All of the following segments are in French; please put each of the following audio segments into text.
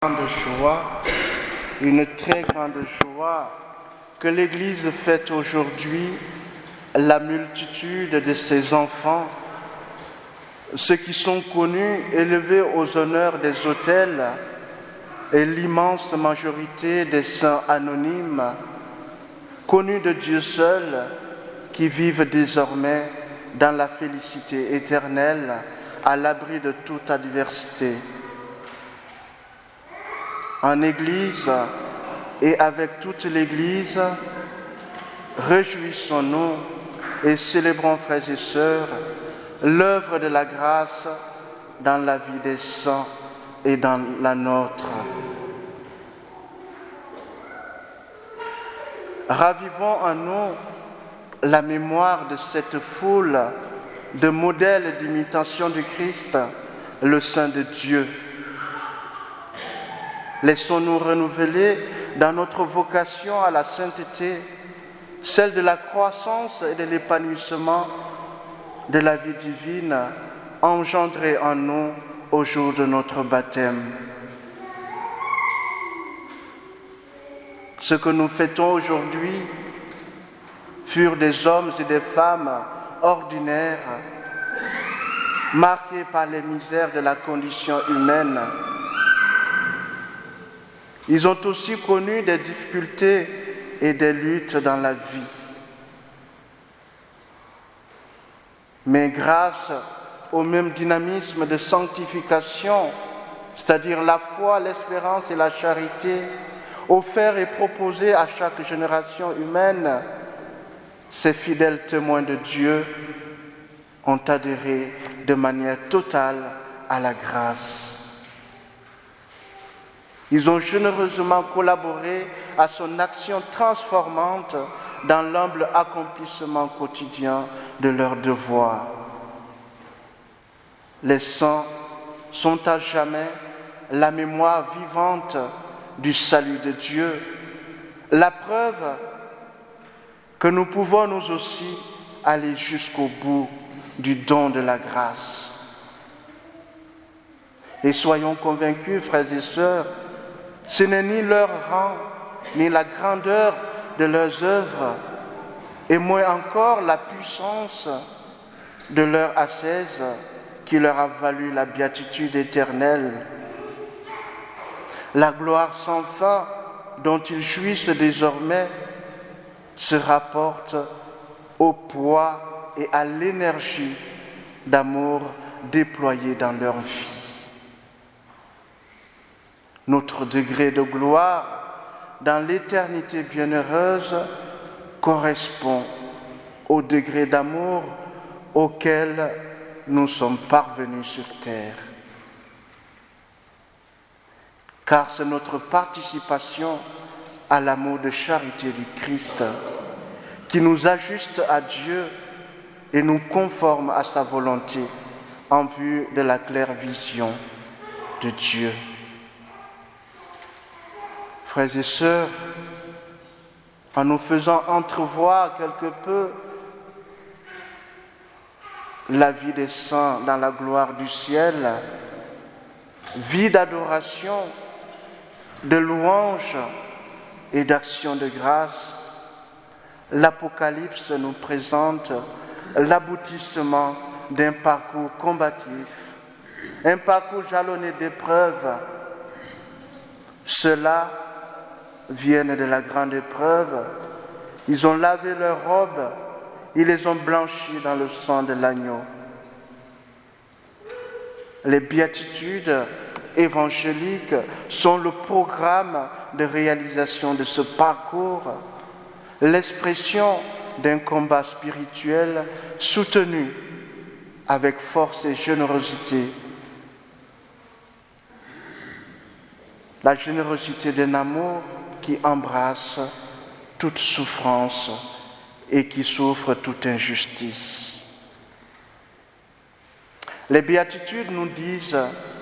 grande joie, une très grande joie que l'Église fête aujourd'hui la multitude de ses enfants, ceux qui sont connus, élevés aux honneurs des autels, et l'immense majorité des saints anonymes, connus de Dieu seul, qui vivent désormais dans la félicité éternelle, à l'abri de toute adversité. En Église et avec toute l'Église, réjouissons-nous et célébrons, frères et sœurs, l'œuvre de la grâce dans la vie des saints et dans la nôtre. Ravivons en nous la mémoire de cette foule de modèles d'imitation du Christ, le Saint de Dieu. Laissons-nous renouveler dans notre vocation à la sainteté, celle de la croissance et de l'épanouissement de la vie divine engendrée en nous au jour de notre baptême. Ce que nous fêtons aujourd'hui furent des hommes et des femmes ordinaires, marqués par les misères de la condition humaine. Ils ont aussi connu des difficultés et des luttes dans la vie. Mais grâce au même dynamisme de sanctification, c'est-à-dire la foi, l'espérance et la charité, offert et proposé à chaque génération humaine, ces fidèles témoins de Dieu ont adhéré de manière totale à la grâce. Ils ont généreusement collaboré à son action transformante dans l'humble accomplissement quotidien de leurs devoirs. Les saints sont à jamais la mémoire vivante du salut de Dieu, la preuve que nous pouvons nous aussi aller jusqu'au bout du don de la grâce. Et soyons convaincus, frères et sœurs, ce n'est ni leur rang, ni la grandeur de leurs œuvres, et moins encore la puissance de leur ascèse qui leur a valu la béatitude éternelle. La gloire sans fin dont ils jouissent désormais se rapporte au poids et à l'énergie d'amour déployés dans leur vie. Notre degré de gloire dans l'éternité bienheureuse correspond au degré d'amour auquel nous sommes parvenus sur terre. Car c'est notre participation à l'amour de charité du Christ qui nous ajuste à Dieu et nous conforme à sa volonté en vue de la claire vision de Dieu. Frères et sœurs, en nous faisant entrevoir quelque peu la vie des saints dans la gloire du ciel, vie d'adoration, de louange et d'action de grâce, l'Apocalypse nous présente l'aboutissement d'un parcours combatif, un parcours jalonné d'épreuves. Ceux-là viennent de la grande épreuve, ils ont lavé leurs robes, ils les ont blanchis dans le sang de l'agneau. Les béatitudes évangéliques sont le programme de réalisation de ce parcours, l'expression d'un combat spirituel soutenu avec force et générosité. La générosité d'un amour qui embrasse toute souffrance et qui souffre toute injustice. Les béatitudes nous disent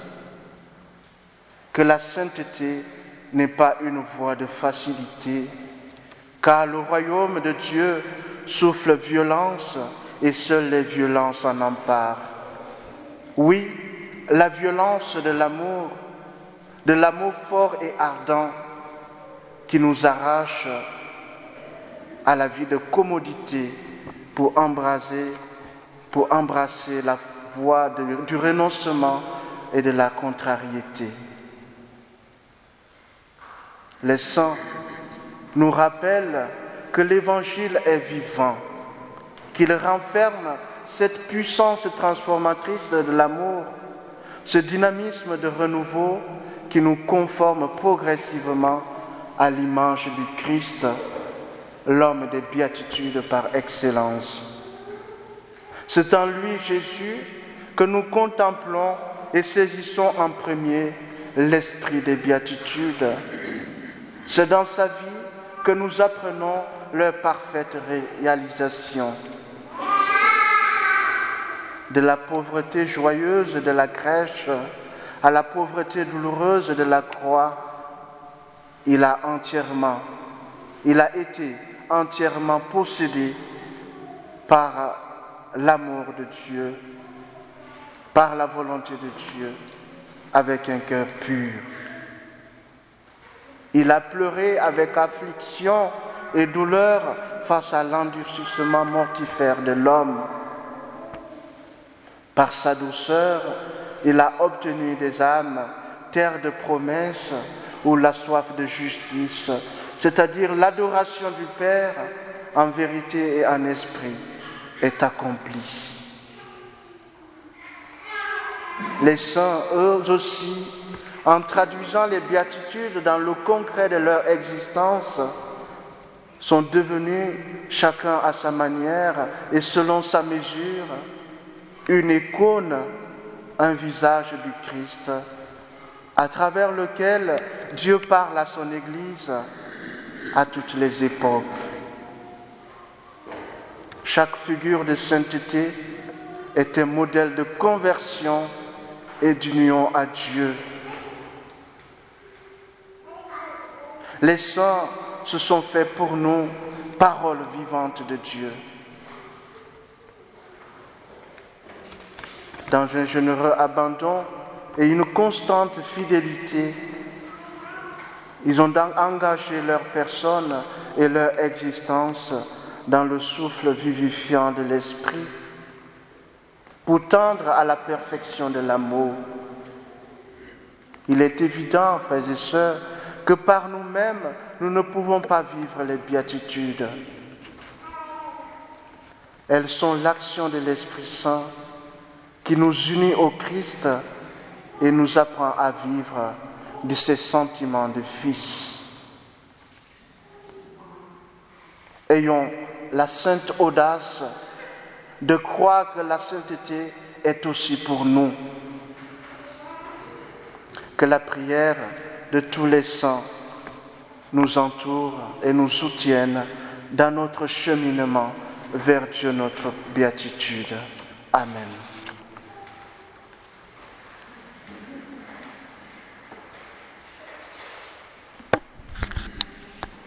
que la sainteté n'est pas une voie de facilité, car le royaume de Dieu souffle violence et seules les violences en emparent. Oui, la violence de l'amour de l'amour fort et ardent qui nous arrache à la vie de commodité pour embrasser la voie du renoncement et de la contrariété. Les saints nous rappellent que l'Évangile est vivant, qu'il renferme cette puissance transformatrice de l'amour, ce dynamisme de renouveau qui nous conforme progressivement à l'image du Christ, l'homme des béatitudes par excellence. C'est en lui, Jésus, que nous contemplons et saisissons en premier l'esprit des béatitudes. C'est dans sa vie que nous apprenons leur parfaite réalisation. De la pauvreté joyeuse de la crèche à la pauvreté douloureuse de la croix, il a été entièrement possédé par l'amour de Dieu, par la volonté de Dieu, avec un cœur pur. Il a pleuré avec affliction et douleur face à l'endurcissement mortifère de l'homme. Par sa douceur, il a obtenu des âmes, terre de promesses, où la soif de justice, c'est-à-dire l'adoration du Père en vérité et en esprit, est accomplie. Les saints, eux aussi, en traduisant les béatitudes dans le concret de leur existence, sont devenus, chacun à sa manière et selon sa mesure, une icône, un visage du Christ, à travers lequel Dieu parle à son Église à toutes les époques. Chaque figure de sainteté est un modèle de conversion et d'union à Dieu. Les saints se sont faits pour nous paroles vivantes de Dieu. Dans un généreux abandon et une constante fidélité, ils ont engagé leur personne et leur existence dans le souffle vivifiant de l'Esprit pour tendre à la perfection de l'amour. Il est évident, frères et sœurs, que par nous-mêmes, nous ne pouvons pas vivre les béatitudes. Elles sont l'action de l'Esprit Saint qui nous unit au Christ et nous apprend à vivre de ses sentiments de fils. Ayons la sainte audace de croire que la sainteté est aussi pour nous. Que la prière de tous les saints nous entoure et nous soutienne dans notre cheminement vers Dieu, notre béatitude. Amen.